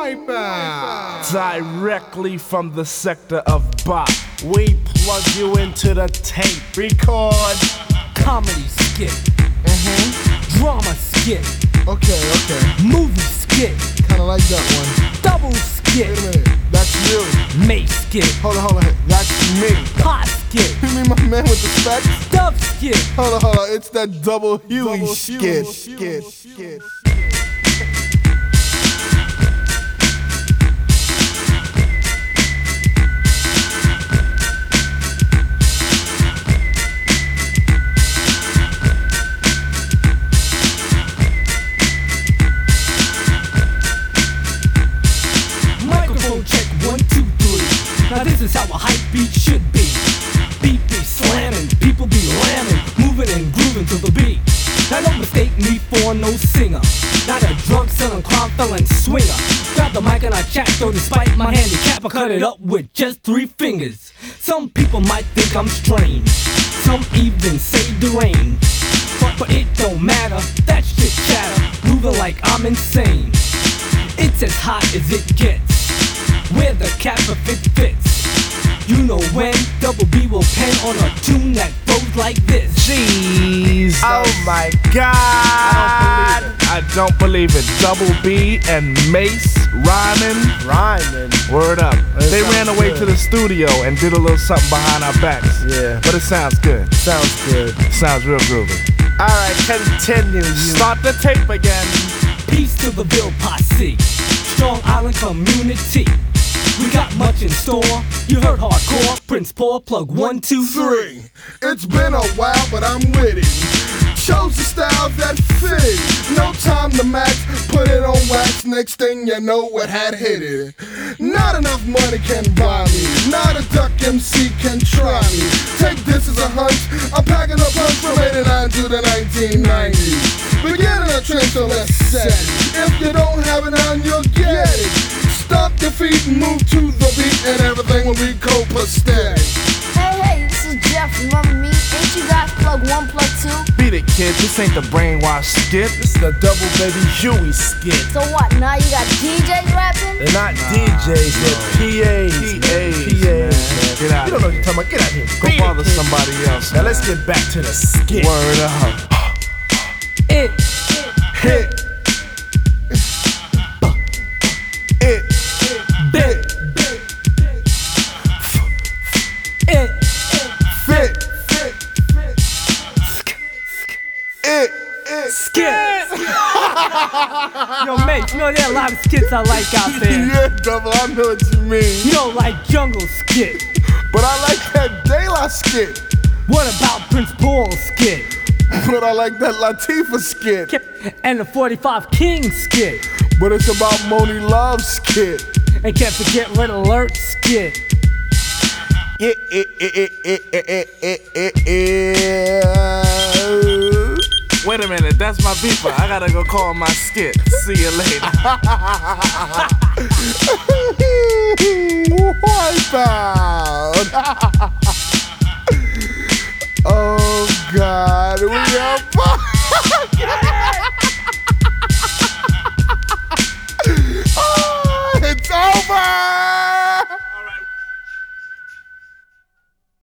Wipeout. Directly from the sector of Bop. We plug you into the tape. Record. Comedy skit. Drama skit. Okay. Movie skit. Kinda like that one. Double skit. Wait a minute. That's you. Mace skit. Hold on. That's me. Pot skit. You mean my man with the specs? Dub skit. Hold on. It's that double Huey skit. Microphone check 1, 2, 3. Now this is how a hype beat should be. Beat be slamming, people be lamming, moving and grooving to the beat. Now don't mistake me for no singer, not a drunk selling crime felon swinger. Grab the mic and I chat, though despite my handicap I cut it up with just 3 fingers. Some people might think I'm strange, some even say deranged, but it don't matter, that shit chatter, moving like I'm insane. It's as hot as it gets, where the cap of it fits. You know when Double B will pen on a tune that goes like this. Jeez, oh my God, I don't believe it. Double B and Mace rhyming. Word up. They ran away to the studio and did a little something behind our backs. Yeah. But it sounds good. Sounds real groovy. Alright, continue. Start the tape again. Peace to the Ville Posse, Strong Island community. We got much in store. You heard hardcore, Prince Paul, plug 1, 2, 3. It's been a while, but I'm with it. Chose the style that fit. No time to match, put it on wax. Next thing you know, it had hit it. Not enough money can buy me. Not a duck MC can try me. Take this as a hunch. I'm packing a punch from 89 to the 1990s. Beginning a trend, so let's set it. If you don't have it on, you'll get it. Stomp your feet and move to the beat, and everything will be copacetic. Hey, this is Jeff, remember me? Ain't you guys plug 1, plug 2? Beat it, kid. This ain't the brainwash skit. This is the Double Baby Huey skit. So what, now you got DJs rapping? They're not DJs, they're PAs. man. Get out. You don't know what you're talking about. Get out here. Go bother somebody else. Now let's get back to the skit. Word up. It, Hit. It. bit, it, Fit. It. skit. Yo, mate, you know there are a lot of skits I like out there. Yeah, Double, I know what you mean. You don't like jungle skit. But I like that De La skit. What about Prince Paul skit? But I like that Latifah skit. And the 45 King skit. But it's about Moni Love skit. And can't forget Red Alert skit. Yeah. Wait a minute, that's my beeper. I gotta go call my skit. See you later. Wipeout.